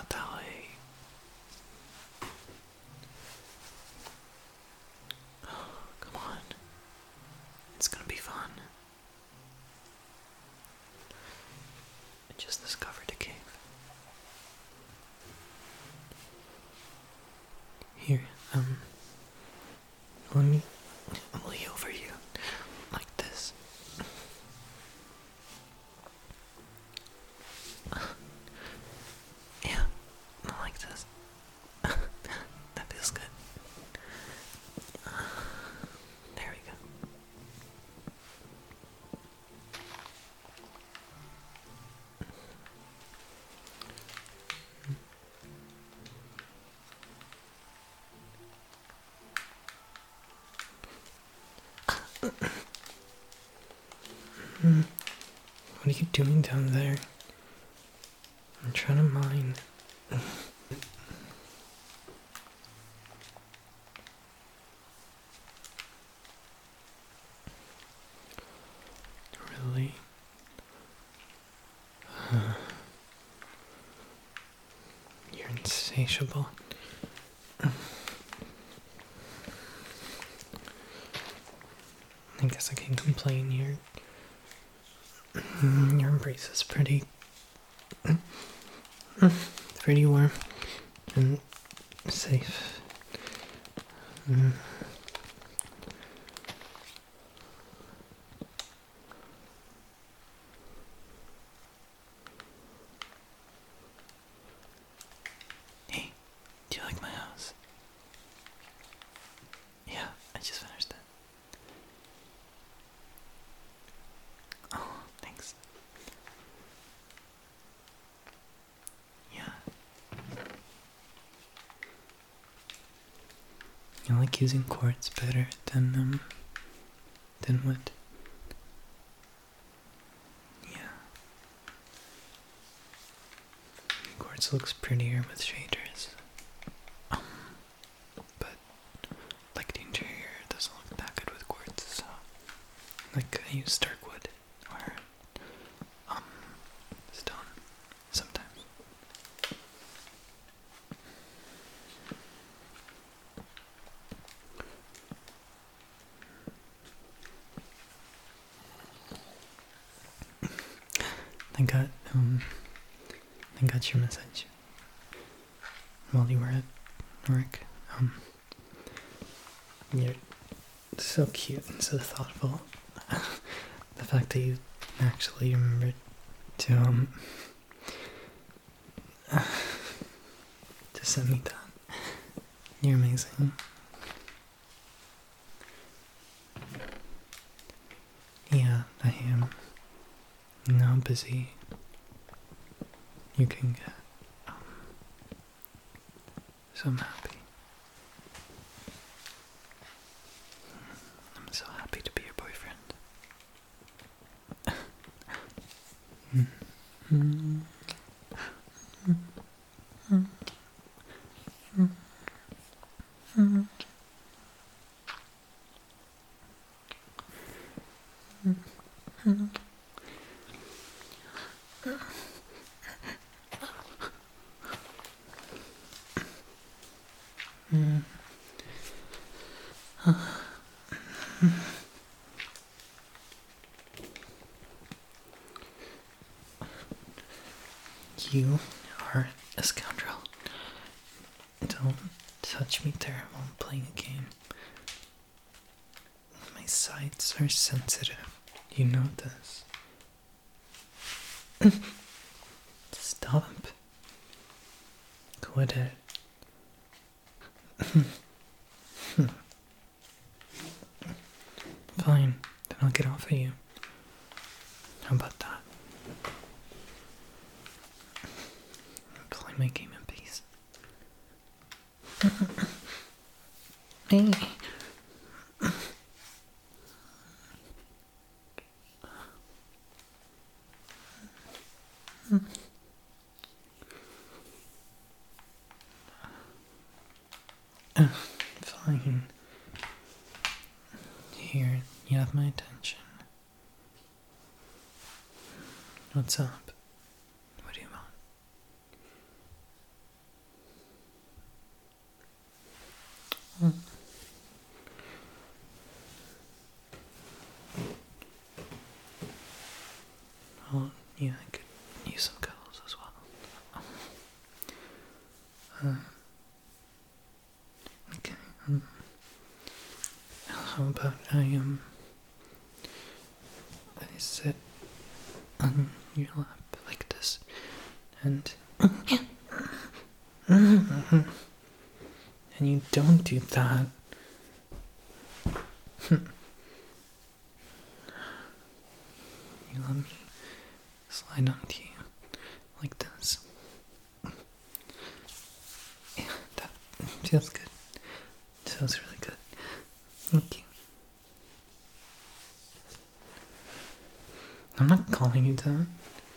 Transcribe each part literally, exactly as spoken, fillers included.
not that late. Come on. It's gonna be fun. I just discovered a cave. Here, um, let me lay over you like this. Yeah, not like this. That feels good. There we go. What are you doing down there? I'm trying to mine. Really? You're insatiable. I guess I can't complain here. Your embrace is pretty, pretty warm and safe. Mm. Hey, do you like my house? Yeah, I just finished it. Oh, thanks. Yeah. I like using quartz better than, um, than wood. Yeah. Quartz looks prettier with shaders. Um, but, like, the interior doesn't look that good with quartz, so, like, I use dark wood, or, um, stone, sometimes. I got, um, I got your message while you were at work. Um, you're so cute and so thoughtful. The fact that you actually remembered to, um, to send me that. You're amazing. Yeah, I am. You know how busy you can get. Um, so I'm happy. I'm so happy to be your boyfriend. Mm-hmm. You are a scoundrel. Don't touch me there while I'm playing a game. My sides are sensitive. You know this. Stop. Quit it. Fine, then I'll get off of you. How about that? Play my game in peace. Hey. Fine. Here, you have my attention. What's up? What do you want? Um, how about I um I sit on your lap like this and and you don't do that. You let me slide onto you like this. Yeah, that feels good. Feels really good. Thank you. I'm not calling you that.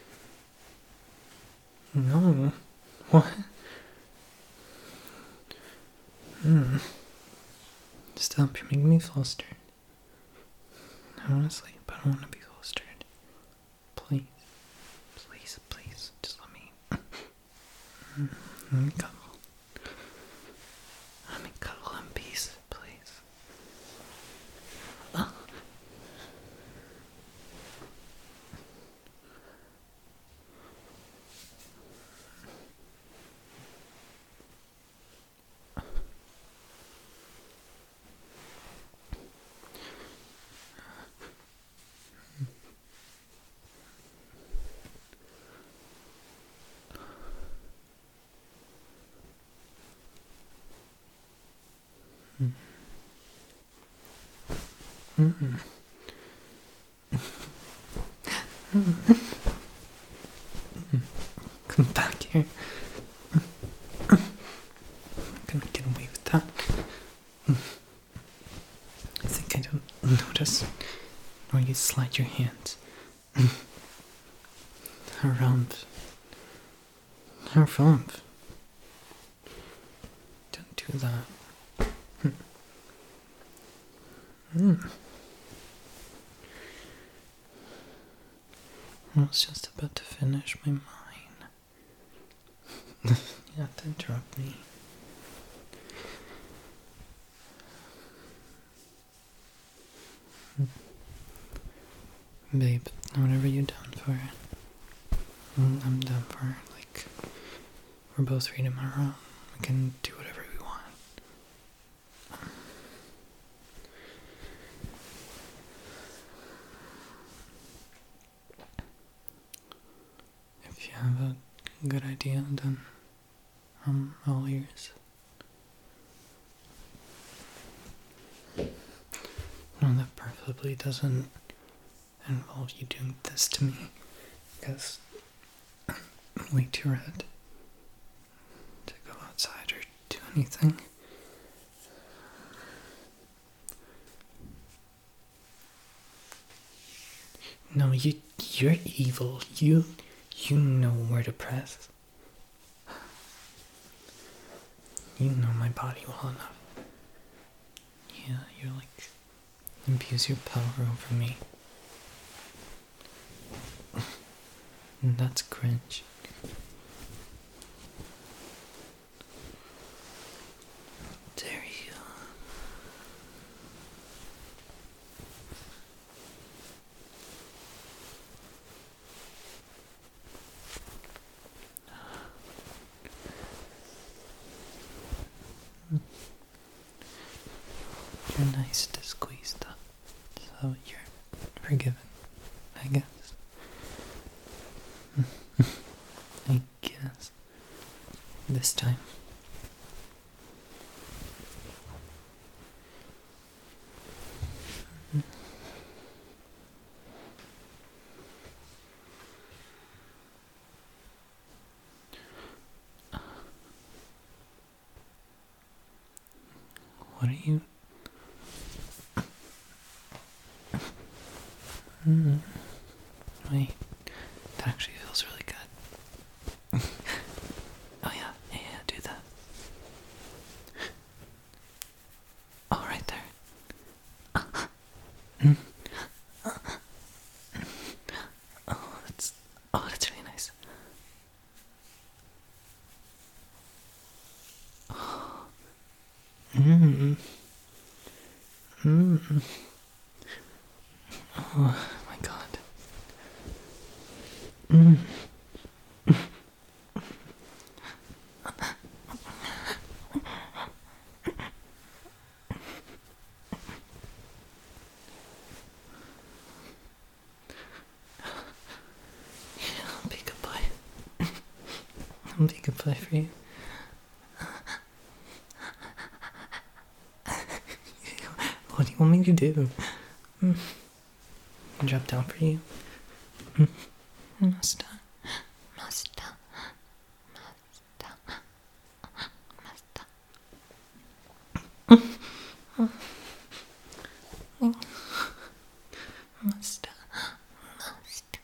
No. What? Hmm. Stop, you're making me flustered. I want to sleep, but I don't want to be flustered. Please. Please, please. Just let me. Mm, let me cuddle. Let me cuddle in peace, please. Oh. Mm-hmm. Come back here. I'm gonna get away with that. I think I don't notice when you slide your hands around her rump. Don't do that. Mm. I was just about to finish my mine. You have to interrupt me. Babe, whatever you're down for, I'm down for. Like, we're both free tomorrow. We can do whatever we want. If you have a good idea, then I'm all ears. No, that preferably doesn't involve you doing this to me, because I'm way too red to go outside or do anything. No, you, you're evil. You, you know where to press. You know my body well enough. Yeah, you're like, abuse your power over me. That's cringe. Dare you? You're nice to squeeze up, so you're forgiven, I guess. I guess. This time. What are you? Mm. Wait, that actually feels really good. Oh yeah, yeah, yeah, do that. Oh, right there. Mm. Oh, that's, oh, that's really nice. Mm. Mm. Oh my god. Mm. I'll make a play for you. What do you want me to do? Mm. Drop down for you? Mm. Master. Master. Master. Master. Master. Master.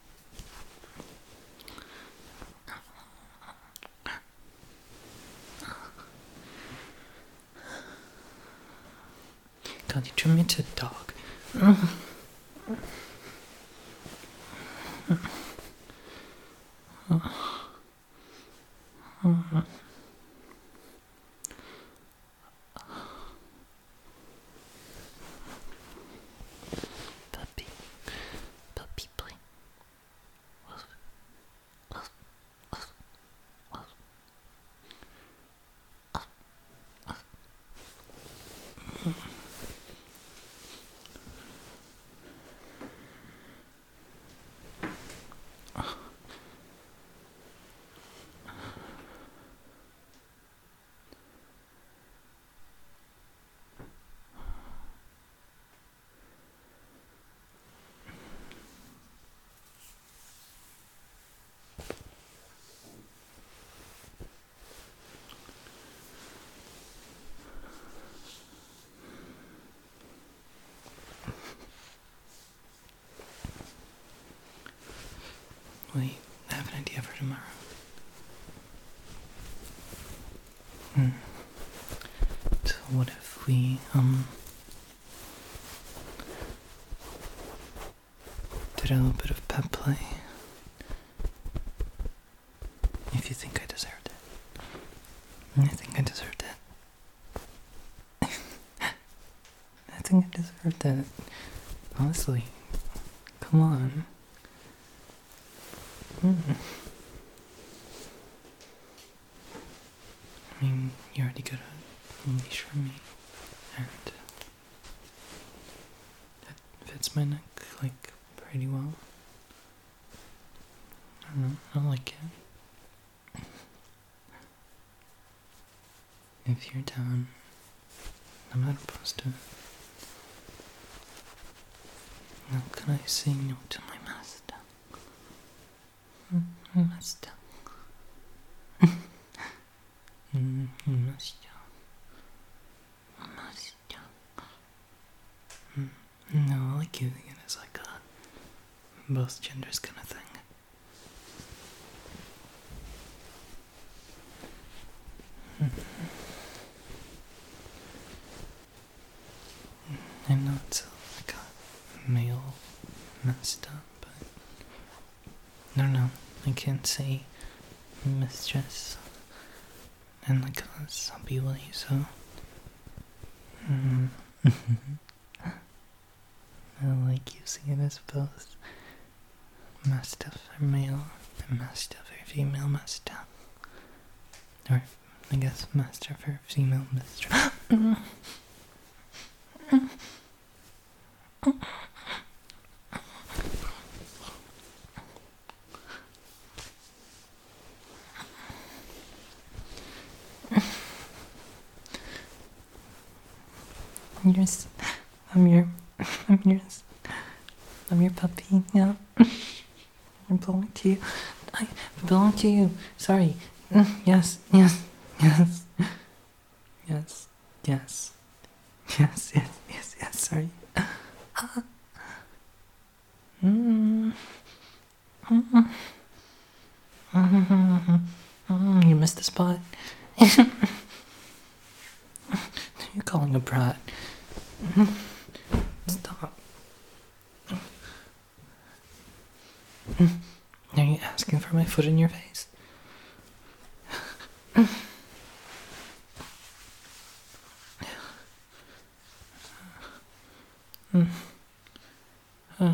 God, you turned me into a dog. Puppy. Puppy play. Wait, I have an idea for tomorrow. Hmm. So what if we, um, did a little bit of pep play? If you think I deserved it. I think I deserved it. I think I deserved it. Honestly. Come on. Mm. I mean, you already got a leash for me, and that fits my neck, like, pretty well. I don't know, I like it. If you're down, I'm not opposed to it. Now can I say no to my master? Mm, master. mm, master. Master. Mm, no, I like using it as like a both genders kind of thing. I know it's like a male master, but I don't know, I can't say mistress in like a zombie way, so mm. I like using it as both mastiff for male and mastiff for female mastiff. Or, I guess, master for female mistress. I'm yours. I'm your. I'm yours. I'm your puppy. Yeah. I belong to you. I belong to you. Sorry. Yes. Yes. Yes. Yes. Yes. Yes. Yes. Yes. Yes. Sorry. Mm. Mm. Mm. You missed the spot. You're calling a brat. Stop. Are you asking for my foot in your face? uh.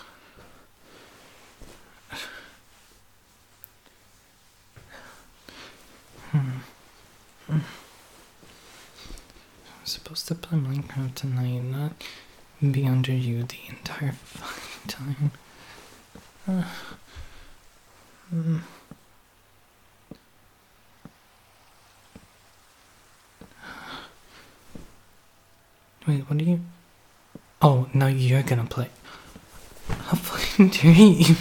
I'm supposed to play Minecraft tonight, not be under you the entire fucking time. Uh, mm. Wait, what are you? Oh, now you're gonna play. How fucking dare you?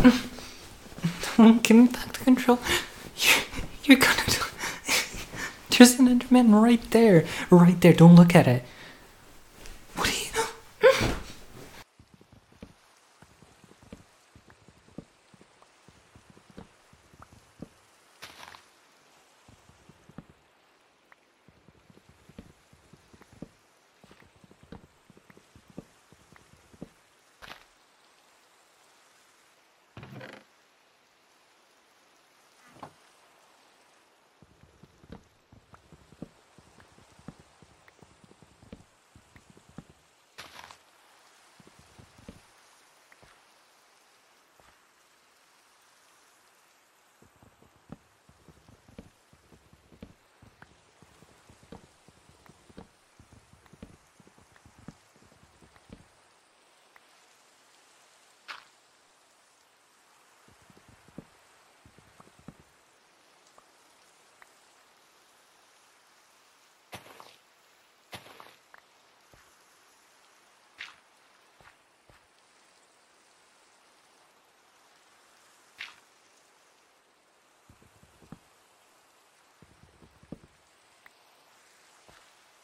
Give me back the control. You're, you're gonna. There's an Enderman right there. Right there. Don't look at it.